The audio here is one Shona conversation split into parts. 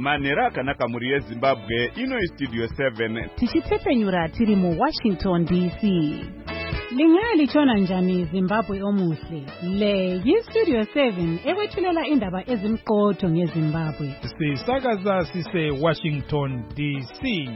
Manera akanaka muri yeZimbabwe ino Studio 7 tichitsepenyura tiri mu Washington DC. Lingalitshona njani Zimbabwe omuhle? Le yiStudio 7 ekwethulela indaba ezimqotho ngeZimbabwe. Sisakaza sise Washington DC.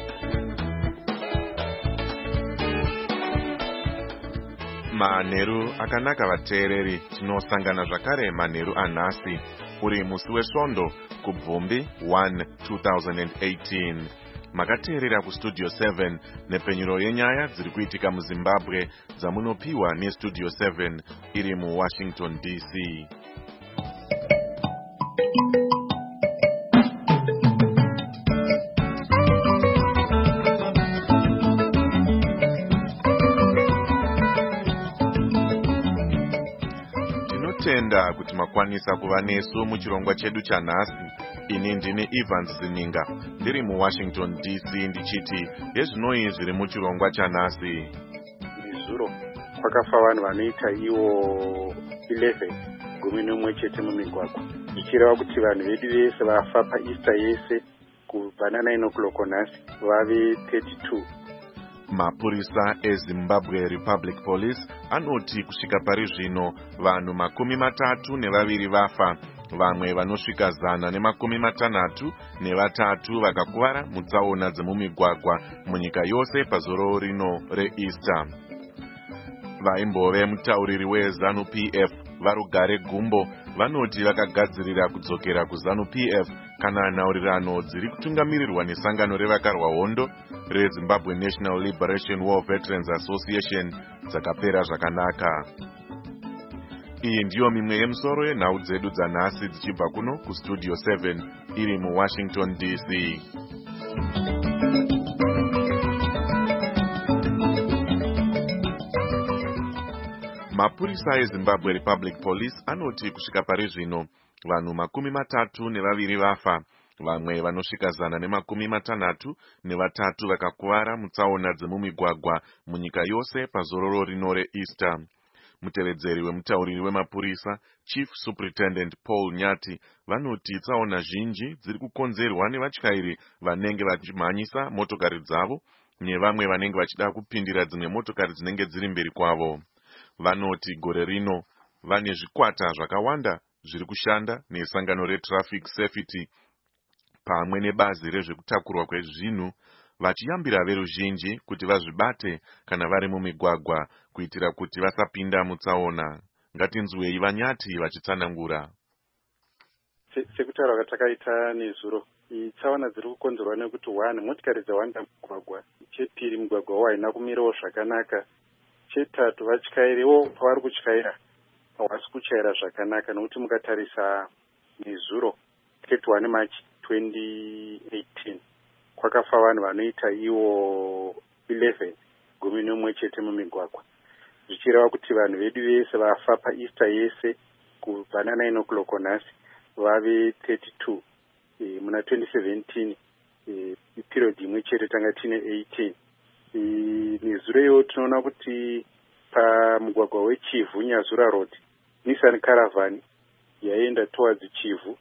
Manheru akanaka vateereri, tinosangana zvakare manheru anhasi uri musi weSvondo kuBvumbi 1 2018. Makateerera kuStudio 7 nepenyuro yenyaya dziri kuitika muZimbabwe dzamunopiwa neStudio 7 iri muWashington DC. Tinotenda kuti makwanisa kuva nesu muchirongwa chedu chanhasi. Ini ndini Evans Zininga ndiri muWashington DC ndichiti yezvinoi zviri muchirongwa chanhasi. Zuro kwakafa vanhu vanoita iwo 11 gumi nomwe chete mumigwagwa, zvichireva kuti vanhu vedu vese vafa paEaster yese kubva na9 o'clock nhasi vave 32. Mapurisa eZimbabwe Republic Police anoti kusvika pari zvino vanhu 32 vafa, vamwe vanosvika 163 vakakuvara mutsaona dzemumigwagwa munyika yose pazoro rino reEaster. Vaimbove mutauriri weZANU-PF Varugare Gumbo vanoti vakagadzirira kudzokera kuZANU-PF kana nhaurirano dziri kutungamirirwa nesangano revakarwa hondo reZimbabwe National Liberation War Veterans Association dzakapera zvakanaka. Iyi ndiyo mimwe yemusoro yenhau dzedu dzanhasi dzichibva kuno kuStudio 7 iri muWashington DC. Mapurisa eZimbabwe Republic Police anoti kusvika pari zvino vanhu 32 vafa, vamwe vanosvika 163 vakakuvara mutsaona dzemumigwagwa munyika yose pazororo rino reEaster. Mutevedzeri wemutauriri wemapurisa Chief Superintendent Paul Nyati vanoti tsaona zhinji dziri kukonzerwa nevatyairi vanenge vachimhanyisa motokari dzavo nevamwe vanenge vachida kupindira dzimwe motokari dzinenge dziri mberi kwavo. Vanoti gore rino vane zvikwata zvakawanda zviri kushanda nesangano reTraffic Safety pamwe nebazi rezvekutakurwa kwezvinhu vachiyambira veruzhinji kuti vazvibate kana vari mumigwagwa kuitira kuti vasapinda mutsaona. Ngatinzwei Vanyati vachitsanangura. Sekutaura kwatakaita nezuro, tsaona dziri kukonzerwa nekuti 1 motikari dzawanda mugwagwa, chepiri mugwagwa haina kumirawo zvakanaka, chetatu vatyairiwo pavari kutyaira havasi kutyaira zvakanaka, nokuti mukatarisa nezuro 31 March 2018 kwakafa vanhu vanoita iwo 11 gumi nomwe chete mumigwagwa, zvichireva kuti vanhu vedu vese vafa paEaster yese kubva na9 o'clock nhasi vave 32. Muna 2017 period imwe chete tanga tine 18. Nezuro iwo tinoona kuti pamugwagwa weChivu Nyazura Road Nissan Caravan yaenda towards Chivu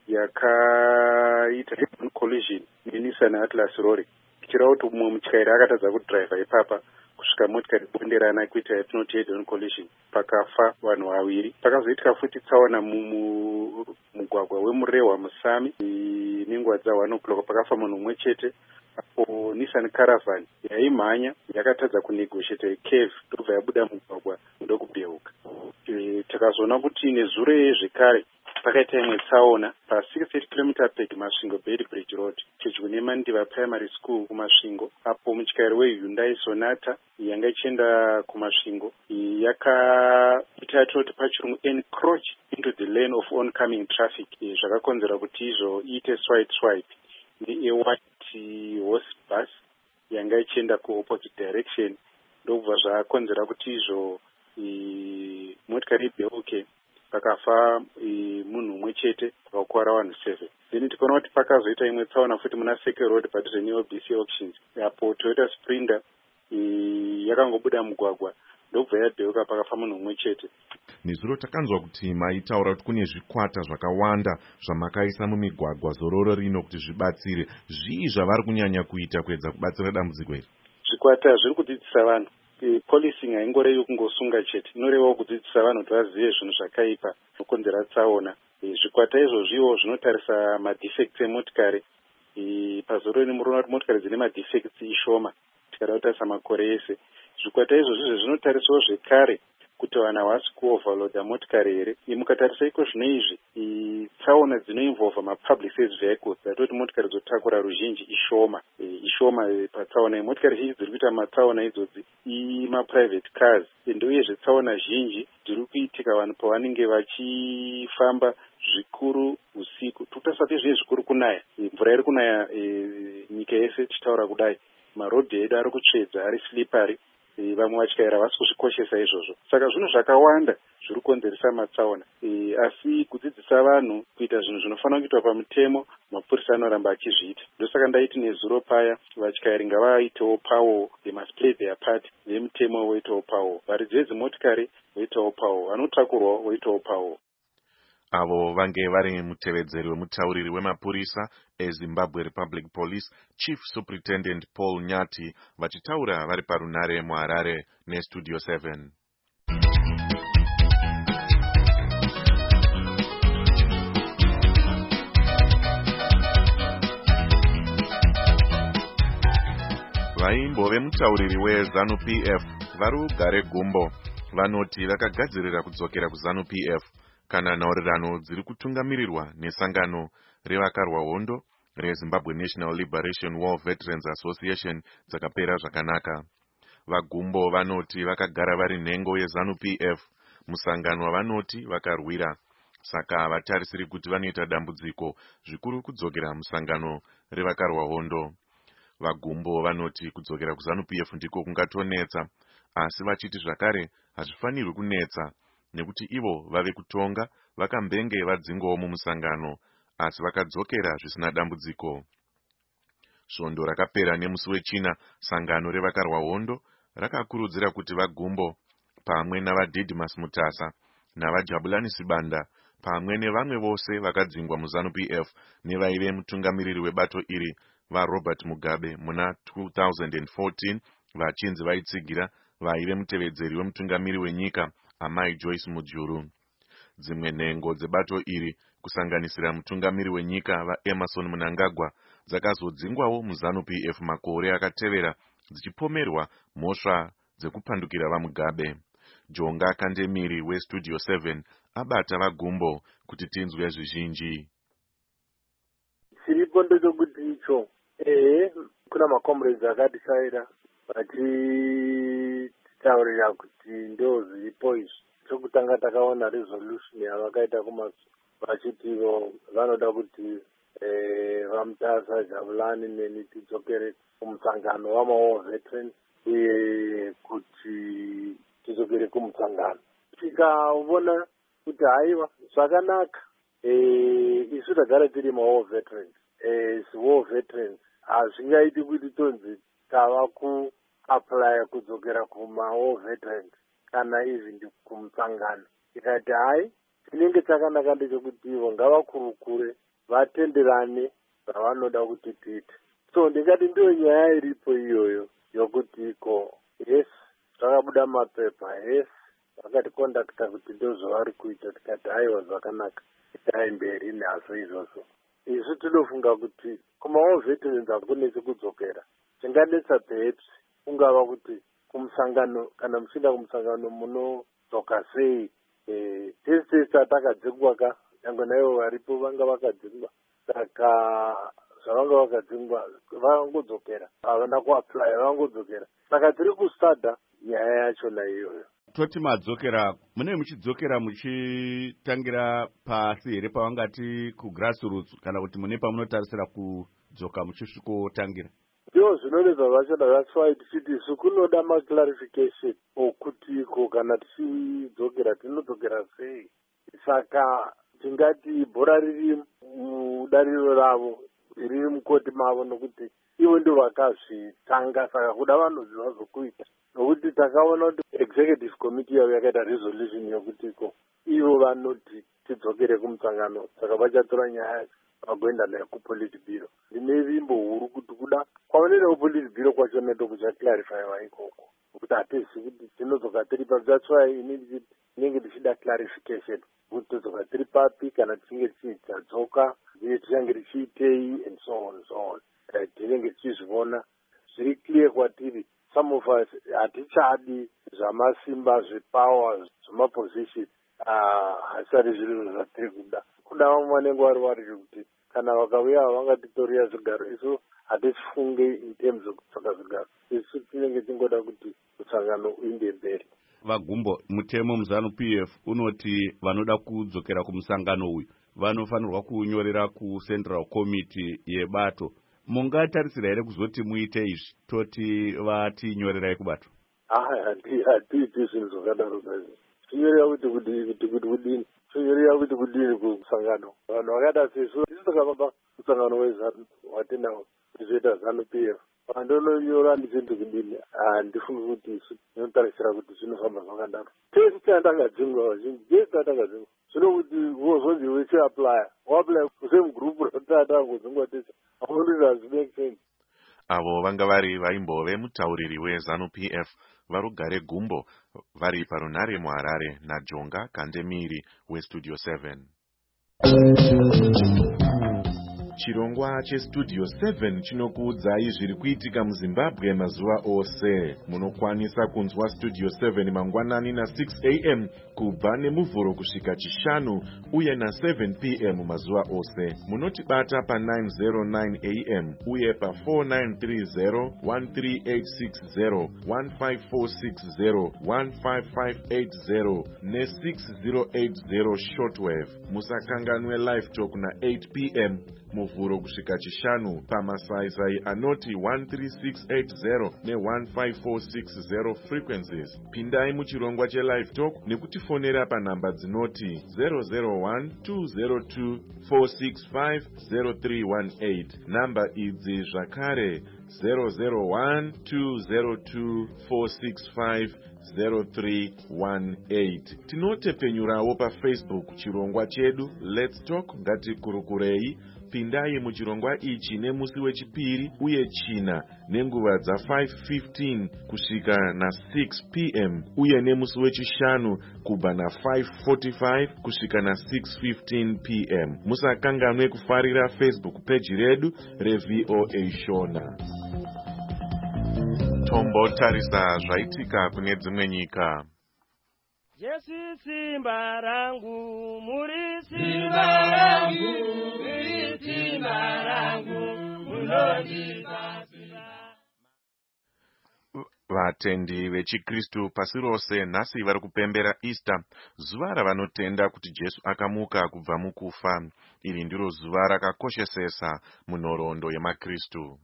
yakaita collision neNissan Atlas lorry, ichireva kuti mumwe mutyairi akatadza kudhiraivha ipapa kusvika motikari bonderana kuita yatinoti head on collision, pakafa vanhu 2. Pakazoitika futi tsaona mumugwagwa weMurehwa Musami nenguva dza1 o'clock pakafa munhu mumwe chete, apo Nissan Caravan yaimhanya yakatadza kunegotiate curve ndobva yabuda mugwagwa ndokubeuka. Takazoona kuti nezuro yezvekare pakaita imwe tsaona pa 68 km peg Masvingo Bedbridge Road pedyo neMandiva Primary School kumasvingo, apo mutyairi weHyundai Sonata yanga ichienda kumasvingo yakaita yatinoti pachirungu encroach into the lane of oncoming traffic, zvakakonzera kuti izvo iite swipe ne-white horse bus yanga ichienda kuopposite direction, ndobva zvakonzera kuti izvo motikari ibeuke, pakafa munhu mumwe chete pakakuvara vanhu 7. Then tikaona kuti pakazoita imwe tsaona futi muna Circle Road padhuze neOBC Auctions, apo Toyota Sprinter yakangobuda mugwagwa ndobva yabheuka pakafa munhu mumwe chete. nezuro takanzwa kuti maitaura kuti kune zvikwata zvakawanda zvamakaisa mumigwagwa zororo rino kuti zvibatsire. Zvii zvavari kunyanya kuita kuedza kubatsira dambudziko iri? Zvikwata zviri kudzidzisa vanhu. Policing haingorevi kungosunga chete, inorevawo kudzidzisa vanhu kuti vazive zvinhu zvakaipa zvinokonzera tsaona. Zvikwata izvozviwo zvinotarisa madefects emotikari. Pazoro rino munoona kuti motikari dzine madefects ishoma tikada kutarisa makore ese. Zvikwata izvozvo zvinotarisawo zvekare kuti vanhu havasi kuoverloada motikari here. Mukatarisa iko zvino izvi tsaona dzinoinvolva mapublic service vehicles dzatoti motikari dzotakura ruzhinji ishoma patsaona. Motikari zhinji dziri kuita matsaona idzodzi maprivate cars, uyezve tsaona zhinji dziri kuitika vanhu pavanenge vachifamba zvikuru usiku. Tukutarisa kuti zvinenge zvikuru kunaya, mvura iri kunaya nyika yese tichitaura kudai, marodhi edu ari kutsvedza, ari slippery, vamwe vatyaira vasi kuzvikoshesa izvozvo. Saka zvinhu zvakawanda zviri kukonzeresa matsaona, asi kudzidzisa vanhu kuita zvinhu zvinofanira kuitwa pamutemo, mapurisa anoramba achizviita. Ndosaka ndaiti nezuro paya vatyairi ngavaitewo pawo, they must play their part, nemutemo voitawo pawo, varidzi vedzimotikari voitawo pawo, vanotakurwa voitawo pawo. Avo vange vari mutevedzeri wemutauriri wemapurisa eZimbabwe Republic Police Chief Superintendent Paul Nyati vachitaura vari parunare muHarare neStudio 7. Vaimbo vemutauriri weZanu PF vari kugare gumbo vanoti vakagadzirira kudzokera kuZanu PF kana nhaurirano dziri kutungamirirwa nesangano revakarwa hondo reZimbabwe National Liberation War Veterans Association dzakapera zvakanaka. Vagumbo vanoti vakagara vari nhengo yeZanu PF, musangano wavanoti vakarwira, saka havatarisiri kuti vanoita dambudziko zvikuru kudzokera musangano revakarwa hondo. Vagumbo vanoti kudzokera kuZanu PF ndiko kungatonetsa, asi vachiti zvakare hazvifanirwi kunetsa nekuti ivo vave kutonga vakambenge vadzingowo mumusangano, asi vakadzokera zvisina dambudziko. Svondo rakapera nemusi wechina, sangano revakarwa hondo rakakurudzira kuti vagumbo pamwe navaDidmus Mutasa navajabulani Sibanda pamwe nevamwe vose vakadzingwa muZanu PF nevaive mutungamiriri webato iri vaRobert Mugabe muna 2014 vachinzi vaitsigira vaive mutevedzeri wemutungamiri wenyika Amai Joyce Mujuru. Dzimwe nhengo dzebato iri kusanganisira mutungamiri wenyika vaEmerson Mnangagwa dzakazodzingwawo muZanu PF makore akatevera dzichipomerwa mhosva dzekupandukira vaMugabe. Jonga Kandemiri weStudio 7 abata vagumbo kuti tinzwe zvizhinji. Chiripo ndechekuti icho kuna makomrades akatisaira vachitaurira kuti ndo zviripo izvi. Chokutanga takaona resolution yavakaita vachitivo vanoda kuti vaMutasa, Jabulani neni tidzokere kumusangano wamaWar Veterans uye kuti tidzokere kumusangano. Tikaona kuti haiwa zvakanaka, isu tagara tiri maWar Veterans, war veterans hazvingaiti kuti tonzi tava kuapply kudzokera kumaWar Veterans kana even kumusangano. Tikati hai chinenge chakanaka ndechekuti ivo ngavakurukure vatenderane zvavanoda kuti tiite. So ndingati ndiyo nyaya iripo iyoyo yokuti yes zvakabuda mapepa, yes vakatikontakta kuti ndozvavari kuita. Tikati haiwa zvakanaka, itai mberi nazvo izvozvo. Isu tinofunga kuti kumaWar Veterans hakunesi kudzokera. Chinganetsa perhaps kungava kuti kumusangano, kana muchinda kumusangano munodzoka sei. Tese takadzingwa ka, nyangwe naivo varipo vanga vakadzingwa. Saka zvavanga vakadzingwa vangodzokera, havana kuapply vangodzokera. Saka tiri kustada nyaya yachona iyoyo. Toti madzokera, mune muchidzokera muchitangira pasi here pavangati kugrassroots kana kuti mune pamunotarisira kudzoka muchisvikotangira? Ndizvo zvinonetsa zvachona. That's why tichiti isu kunoda maclarification okuti kana tichidzokera tinodzokera sei. Saka tingati bhora riri mudariro ravo, riri mukoti mavo, nokuti ivo ndo vakazvitanga, saka kuda vanhu vazokuita, nokuti takaona kuti executive committee yavo yakaita resolution yokutiko ivo vanoti tidzokere kumutsangano, saka vachatora nyaya vagoenda nayo kupolitbiro. Ndine vimbo huru kuti kuda kwavanoenda kupolitbiro kwacho neto kuchaclarifyiwa ikoko, kuti hatizivi kuti tinodzoka tiri papi. That's why inenge tichida clarification kuti todzoka tiri papi, kana tichinge tichidzoka tichange tichiitei and so on so on. Tinenge tichizviona zviri clear kwatiri. Some of us hatichadi zvamasimba, zvepower, zvemaposition, hasari zviro zvatiri kuda vamwe vanenge vari kuti kana vakauya vangatitorera zvigaro, isu hatichifunge in terms of kutsvaka zvigaro, isu tinenge tingoda kuti mutsangano uinde mberi. Vagumbo, mutemo muZANU-PF unoti vanoda kudzokera kumusangano uyu vanofanirwa kunyorera kuCentral Committee yebato. Mungatarisira here kuzoti muite izvi toti vatinyorerai kubato? Hatiiti zvinhu zvakadaro zvaizvo. Tinyorera kuti kudini? Tinyorera kuti kudini kumusangano? Vanhu vakaita sesu tisu takavamba musangano weZANU watinawo tizoita ZANU-PF. Vandononyora ndichiti kudini? Handifungi kuti isu tinotarisira kuti zvinofamba zvakadaro. Tese tatangadzingwa vazhinji, tese tatangadzingwa. Zvino kuti wozonzi wechiaplya, waplya kusemugrupu ratatangadzingwa tese. Avo vanga vari vaimbove mutauriri weZANU-PF varugare Gumbo vari parunhare muHarare naJonga Kandemiri weStudio 7. Chirongwa cheStudio 7 chinokuudzai zviri kuitika muZimbabwe mazuva ose. Munokwanisa kunzwa Studio 7 mangwanani na6 am kubva nemuvhuro kusvika chishanu uye na7 pm mazuva ose. Munotibata pa909 am uye pa4930 13860 15460 15580 ne6080 shortwave. Musakanganwe live talk na8 pm muvhuro kusvika chishanu pamasaisai anoti 13680 ne15460 frequencies. Pindai muchirongwa chelive talk nekutifonera panhamba dzinoti 001-202-465-0318. Namba idzi zvakare 001-202-465-0318. Tinotepenyurawo paFacebook chirongwa chedu Let's Talk Ngatikurukurei. Pindai muchirongwa ichi nemusi wechipiri uye china nenguva dza5:15 kusvika na6 pm uye nemusi wechishanu kubva na5:45 kusvika na6:15 pm. Musakanganwe kufarira Facebook page redu reVOA Shona. Tombotarisa zvaitika kune dzimwe nyika. Jesu simba rangu, muri simba rangu, muri simba rangu, munondibasira. Vatendi vechiKristu pasi rose nhasi vari kupembera Easter, zuva ravanotenda kuti Jesu akamuka kubva mukufa. Iri ndiro zuva rakakoshesesa munhoroondo yemaKristu.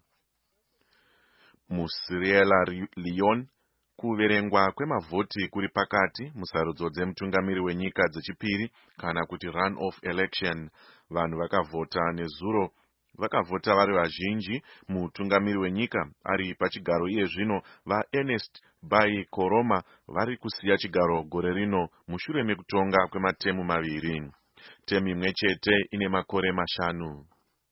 MuSierra Leone, kuverengwa kwemavhoti kuri pakati musarudzo dzemutungamiri wenyika dzechipiri kana kuti run-off election. Vanhu vakavhota nezuro, vakavhota vari vazhinji. Mutungamiri wenyika ari pachigaro iye zvino vaErnest Bai Koroma vari kusiya chigaro gore rino mushure mekutonga kwematemu maviri. Temu imwe chete ine makore 5.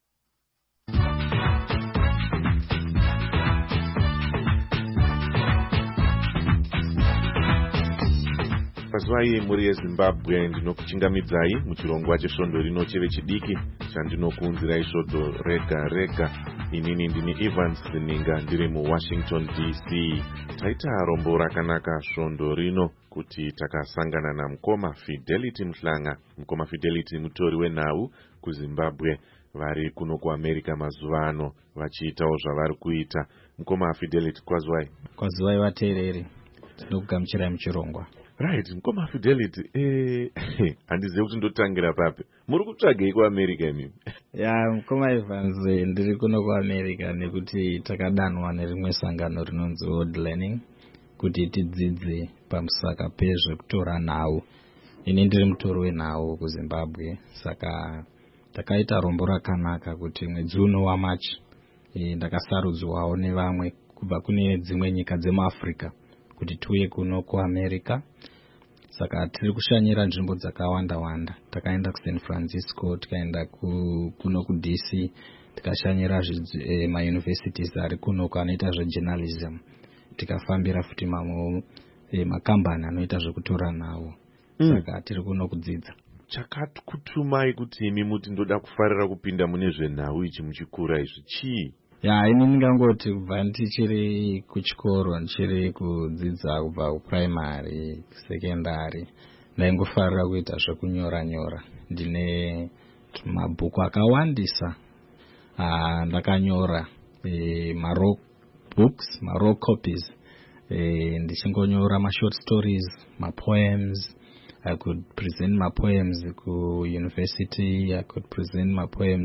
Pazwai muri yeZimbabwe, ndinokuchingamidzai muchirongwa chesvondo rino chevechidiki chandinokuunzirai svondo rega rega. Inini ndini Evans Zininga ndiri muWashington DC. Taita rombo rakanaka svondo rino kuti takasangana namukoma Fidelity Mhlanga. Mukoma Fidelity mutori wenhau kuZimbabwe, vari kuno kuAmerica mazuva ano vachiitawo zvavari kuita. Mukoma Fidelity, kwazwai? Kwazwai vateereri, tinokugamuchirai muchirongwa. Right, mukoma Fidelity, handizivi kuti ndotangira papi. Muri kutsvagei kuAmerica imimi? Mukoma Evans, ndiri kuno kuAmerica nekuti takadanwa nerimwe sangano rinonzi World Learning kuti tidzidze pamusaka pezvekutora nhau. Ini ndiri mutori wenhau kuZimbabwe, saka takaita rombo rakanaka kuti mwedzi uno waMachi ndakasarudzwawo nevamwe kubva kune dzimwe nyika dzemuAfrica kuti tiuye kuno kuAmerica. Saka tiri kushanyira nzvimbo dzakawanda wanda. Takaenda kuSan Francisco, tikaenda kuno kuDC, tikashanyira mauniversities ari kuno anoita zvejournalism, tikafambira futi mamwe makambani anoita zvekutora nawo. Saka tiri kuno kudzidza. Chakakutumai kuti imi muti ndoda kufarira kupinda mune zvenhau ichi muchikura izvi chii? Ini ndingangoti kubva ndichiri kuchikoro, ndichiri kudzidza kubva kuprimary, sekendari, ndaingofarira kuita zvekunyora. Ndine mabhuku akawandisa ndakanyora, raw books, raw copies, ndichingonyora short stories, poems. I could present my poems ku university, I could present my poems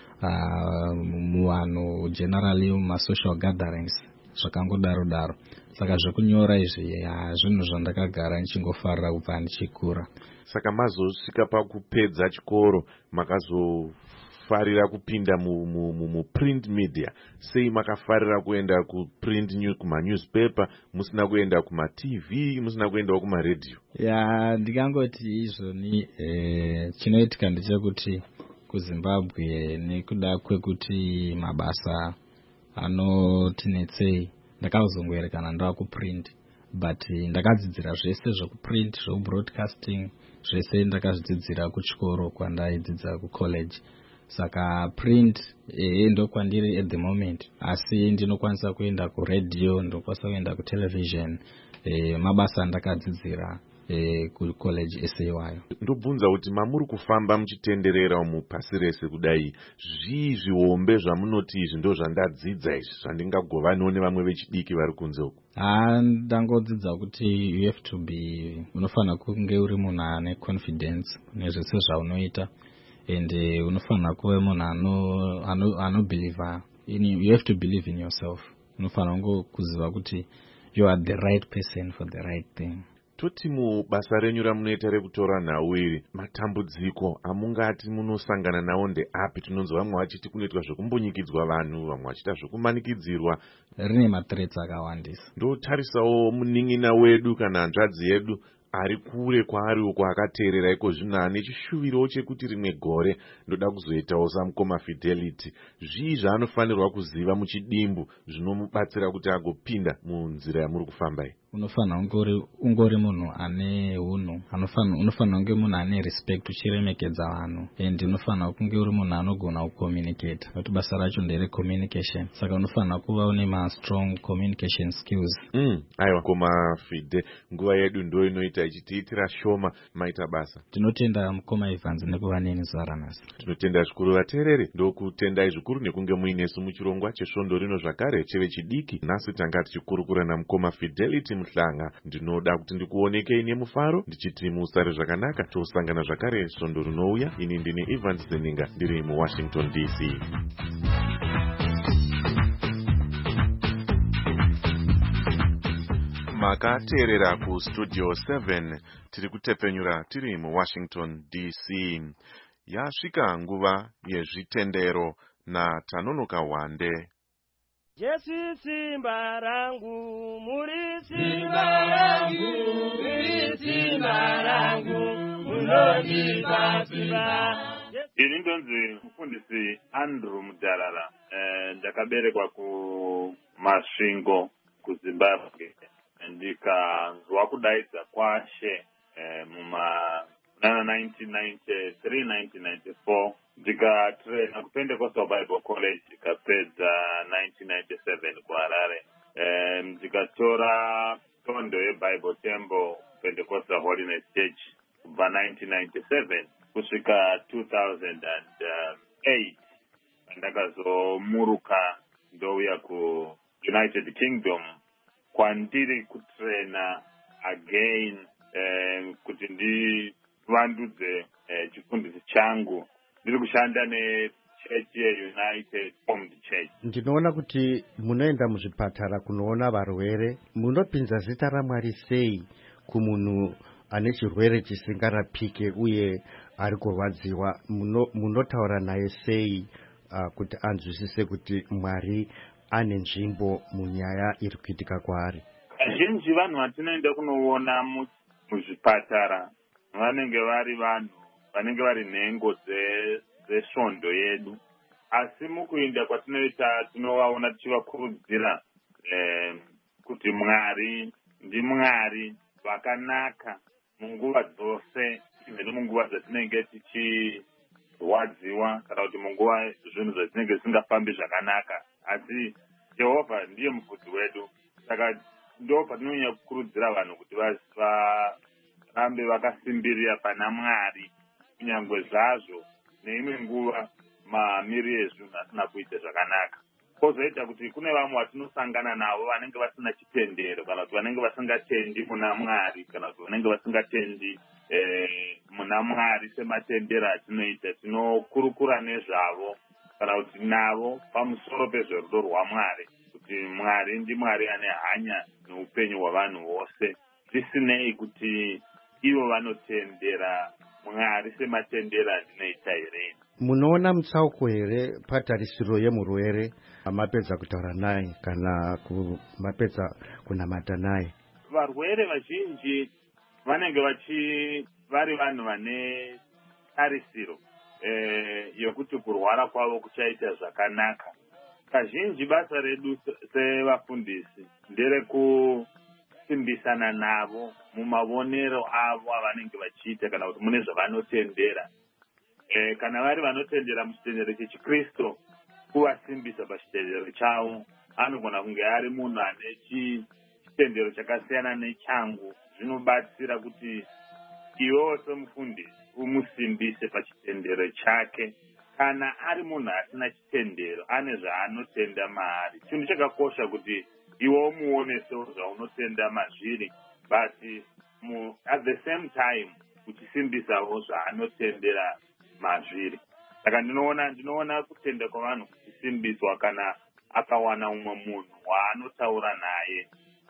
muvanhu generally social gatherings, zvakangodaro. Saka zvekunyora izvi zvinhu zvandakagara ndichingofarira kubva ndichikura. Saka mazosvika pakupedza chikoro makazofarira kupinda mu-print media. Sei makafarira kuenda ku-print kuma-newspaper, musina kuenda kuma-TV, musina kuendawo kuma-radio? Ndingangoti izvoni chinoitika ndechekuti kuZimbabwe nekuda kwekuti mabasa anotinetsei, ndakazongoerekana ndava kuprint, but ndakadzidzira zvese zvekuprint, zvekubroadcasting, zvese ndakazvidzidzira kuchikoro kwandaidzidza kucollege. Saka print ndokwandiri at the moment, asi ndinokwanisa kuenda kuradio, ndinokwanisa kuenda kutelevision, mabasa ndakadzidzira kucollege eseiwayo. Ndobvunza kuti mamuri kufamba muchitenderera mupasi rese kudai, zvii zvihombe zvamunoti izvi ndo zvandadzidza izvi zvandingagovaniwo nevamwe vechidiki vari kunze uku? Ndangodzidza kuti you have to be, unofanira kunge uri munhu ane confidence nezvese zvaunoita, and unofanira kuve munhu anobelieve, you have to believe in yourself. Unofanira kuziva kuti you are the right person for the right thing. Toti mubasa renyu ramunoita rekutora nhau iri, matambudziko amungati munosangana nawo ndeapi? Tinonzwa vamwe vachiti kunoitwa zvekumbunyikidzwa vanhu, vamwe vachita zvekumanikidzirwa. Rine mathreats akawandisa. Ndotarisawo munin'ina wedu kana hanzvadzi yedu ari kure kwaari uko akateerera iko zvino ane chishuviro chekuti rimwe gore ndoda kuzoitawo samukoma Fidelity. Zvii zvaanofanirwa kuziva muchidimbu zvinomubatsira kuti agopinda munzira yamuri kufamba iyi? Unofanira ungori munhu ane unhu, unofanira kunge munhu ane respect, uchiremekedza vanhu, and unofanira kunge uri munhu anogona kucommunicate, kuti basa racho ndere communication. Saka unofanira kuva une strong communication skills. Aiwa, koma Fide, nguva yedu ndo inoita ichitiitira shoma, maita basa. Tinotenda mukoma Evans nekuva neni Zaranasi. Tinotenda zvikuru vateereri, ndokutendai zvikuru nekunge muinesu muchirongwa chesvondo rino zvakare chevechidiki. Nhasi tanga tichikurukura namukoma Fidelity Muhlanga. Ndinoda kuti ndikuonekei nemufaro, ndichiti musare zvakanaka, tosangana zvakare svondo rinouya. Ini ndini Evans Zeninga, ndiri muWashington DC. Makateerera kustudio 7, tiri kutepenyura tiri muWashington DC. Yasvika nguva yezvitendero naTanonoka Wande. Jesu simba rangu, muri simba rangu, muri simba rangu, munonipa simba. Ini ndonzi mufundisi Andrew Mudalala, ndakaberekwa kuMasvingo kuZimbabwe, ndikanzwa kudaidza kwaShe muma 1993-1994, ndikatraina kuPentecostal Bible College, ndikapedza 1997 kuHarare. Ndikatora tondo yeBible Temple Pentecostal Holiness Church kubva 1997 kusvika 2008, ndakazomuruka ndouya kuUnited Kingdom kwandiri kutraina again kuti ndivandudze chifundisi changu. Ndiri kushanda nechechi yeUnited Formed Church. Ndinoona kuti munoenda muzvipatara kunoona varwere. Munopinza zita raMwari sei kumunhu ane chirwere chisingarapike uye ari kurwadziwa? Munotaura naye sei kuti anzwisise kuti Mwari ane nzvimbo munyaya iri kuitika kwaari. Kazhinji vanhu vatinoenda kunoona muzvipatara vanenge vari vanhu vanenge vari nhengo dzesvondo yedu, asi mukuinda kwatinoita tinovaona tichivakurudzira kuti Mwari ndiMwari vakanaka munguva dzose, even munguva dzatinenge tichirwadziwa kana kuti munguva zvinhu zvatinenge zvisingafambi zvakanaka, asi Jehovha ndiye mufudzi wedu. Saka ndo patinonyanya kukurudzira vanhu kuti varambe vakasimbirira pana Mwari kunyangwe zvazvo neimwe nguva mamiriro ezvinhu asina kuita zvakanaka. Kozoita kuti kune vamwe vatinosangana navo vanenge vasina chitendero kana kuti vanenge vasingatendi muna Mwari kana kuti vanenge vasingatendi muna Mwari sematendero atinoita. Tinokurukura nezvavo kana kuti navo pamusoro pezverudo rwaMwari, kuti Mwari ndiMwari ane hanya neupenyu hwavanhu vose, zvisinei kuti ivo vanotendera Mwari sematendero atinoita here. Munoona mutsauko here patarisiro yemurwere mapedza kutaura naye kana mapedza kunamata naye? Varwere vazhinji vanenge vari vanhu vane tarisiro yokuti kurwara kwavo kuchaita zvakanaka. Kazhinji basa redu sevafundisi nderekusimbisana navo mumavonero avo avanenge vachiita kana kuti mune zvavanotendera. Kana vari vanotendera muchitendero chechiKristu, kuvasimbisa pachitendero chavo. Anogona kunge ari munhu ane chitendero chakasiyana nechangu. Zvinobatsira kuti iwewo semufundisi umusimbise pachitendero chake. Kana ari munhu asina chitendero, ane zvaanotenda maari, chinhu chakakosha kuti iwe umuonesewo zvaunotenda mazviri, but at the same time uchisimbisawo zvaanotendera mazviri. Saka ndinoona kutenda kwavanhu kuchisimbiswa kana akawana umwe munhu waanotaura naye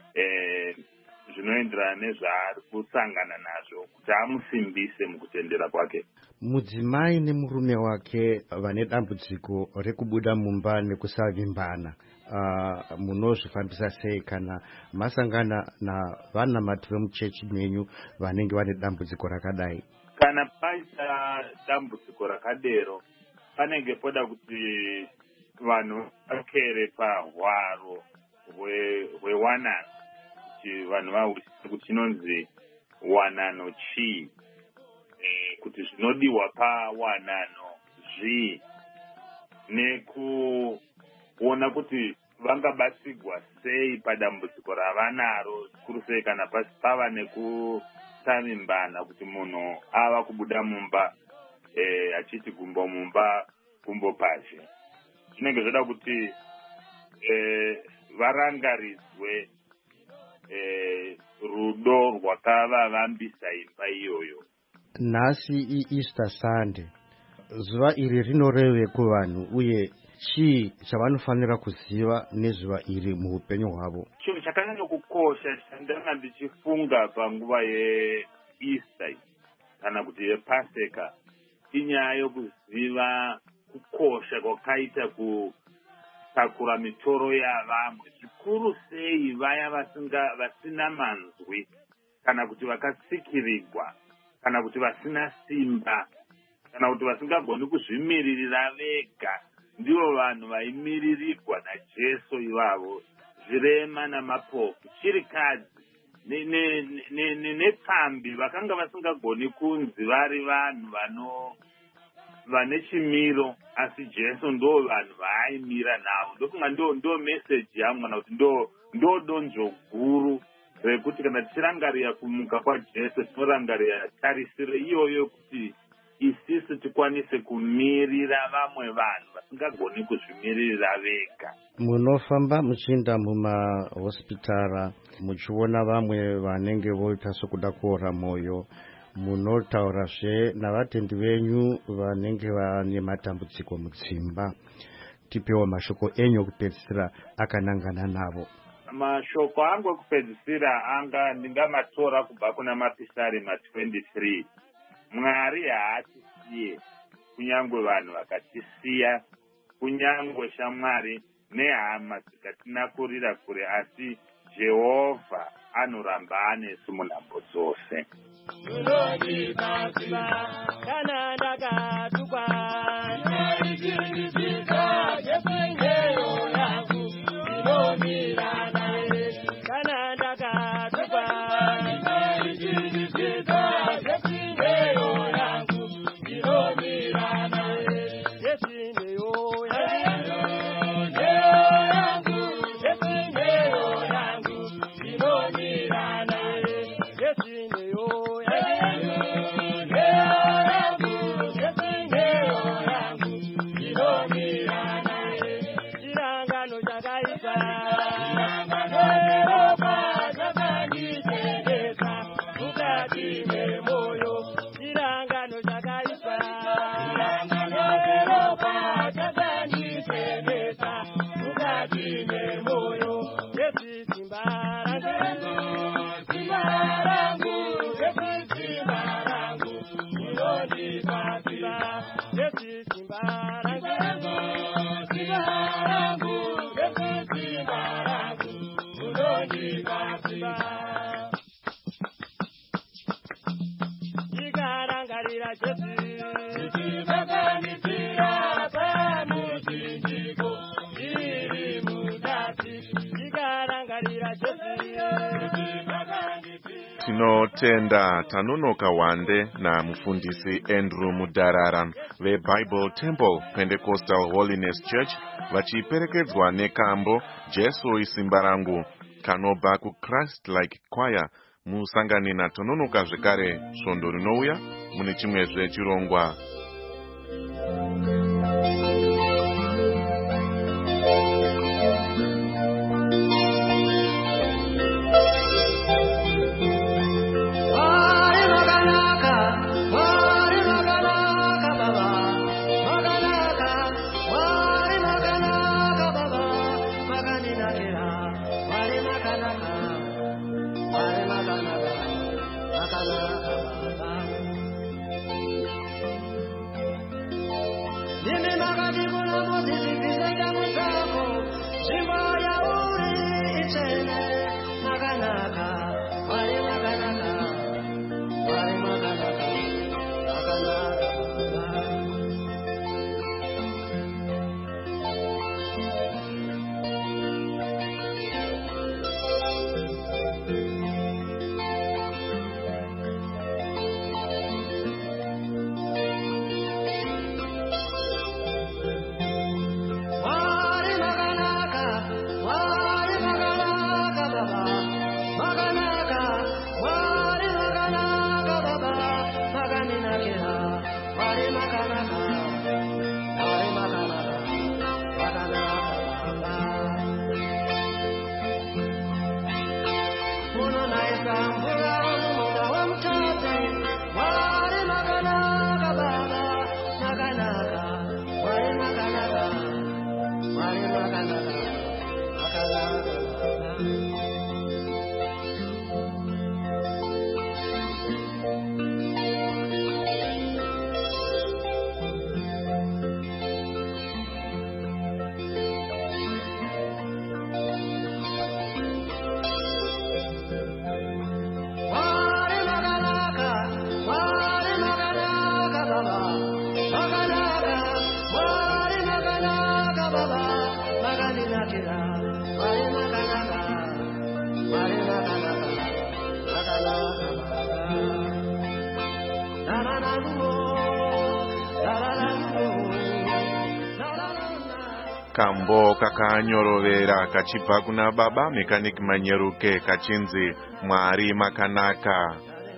zvinoenderana nezvaari kusangana nazvo kuti amusimbise mukutendera kwake. Mudzimai nemurume wake vane dambudziko rekubuda mumba nekusavimbana, munozvifambisa sei kana masangana navanamati vemuchechi menyu vanenge vane dambudziko rakadai? Kana paita dambudziko rakadero, panenge poda kuti vanhu vakere pahwaro hwewanano, kuti vanhu vahwisise kuti chinonzi wanano chii, kuti zvinodiwa pawanano zvii, nekuona kuti vangabatsirwa sei padambudziko ravanaro, zvikuru sei kana pava nekusavimbana, kuti munhu ava kubuda mumba achiti gumbo mumba gumbo pashe. Zvinenge zvoda kuti varangaridzwe rudo rwakavavambisa imba iyoyo. Nhasi iEaster Sunday, zuva iri rinoreve kuvanhu uye chii chavanofanira kuziva nezuva iri muupenyu hwavo? Chinhu chakanyanya kukosha chandanga ndichifunga panguva yeEaster kana kuti yePaseka inyaya yokuziva kukosha kwakaita kutakura mitoro yavamwe, zvikuru sei vaya vasina manzwi kana kuti vakatsikirirwa kana kuti vasina simba kana kuti vasingagoni kuzvimiririra vega. Ndivo vanhu vaimiririrwa naJesu ivavo, zvirema namapofu, chirikadzi nepfambi vakanga vasingagoni kunzi vari vanhu vane chimiro, asi Jesu ndo vanhu vaaimira navo. Ndofunga ndo meseji yangu kana kuti ndo donzvo guru rekuti kana tichirangarira kumuka kwaJesu tinorangarira tarisiro iyoyo kuti isisu tikwanise kumirira vamwe vanhu vasingagoni kuzvimirira vega. Munofamba muchienda mumahospitara muchiona vamwe vanenge voita sokuda kuora moyo, munotaurazve navatendi venyu vanenge vane matambudziko mudzimba. Tipewo mashoko enyu okupedzisira akanangana navo. Mashoko angu okupedzisira ndingamatora kubva kuna Mapisarema 23. Mwari haatisiye, kunyangwe vanhu vakatisiya kunyangwe shamwari nehama dzikatinakurira kure, asi Jehovha anoramba anesu munhambo dzose. Kana ndakatukwa Tinotenda Tanonoka Wande na mufundisi Andrew Mudarara veBible Temple Pentecostal Holiness Church vachiperekedzwa nekambo Jesu isimba rangu kanobva kuChrist Like Choir musangane naTononoka zvekare svondo rinouya mune chimwezve chirongwa. Kambo kakanyorovera kachibva kuna baba Mechanic Manyeruke kachinzi Mwari makanaka.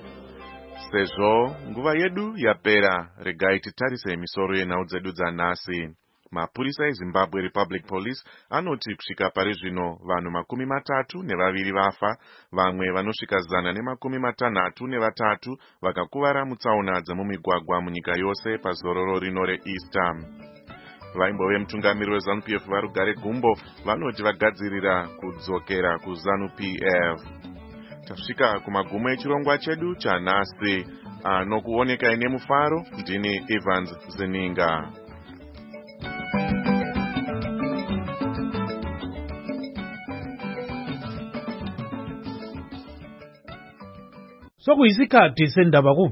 Sezvo nguva yedu yapera, regai titarise misoro yenhau dzedu dzanhasi. Mapurisa eZimbabwe Republic Police anoti kusvika pari zvino vanhu 32 vafa, vamwe vanosvika 163 vakakuvara mutsaona dzemumigwagwa munyika yose pazororo rino reEaster. Vaimbove mutungamiri weZANU-PF Varugare Gumbo vanoti vagadzirira kudzokera kuZANU-PF. Tasvika kumagumo echirongwa chedu chanhasi. Anokuoneka ine mufaro ndini Evans Zeninga. sokuyisikhathi sendaba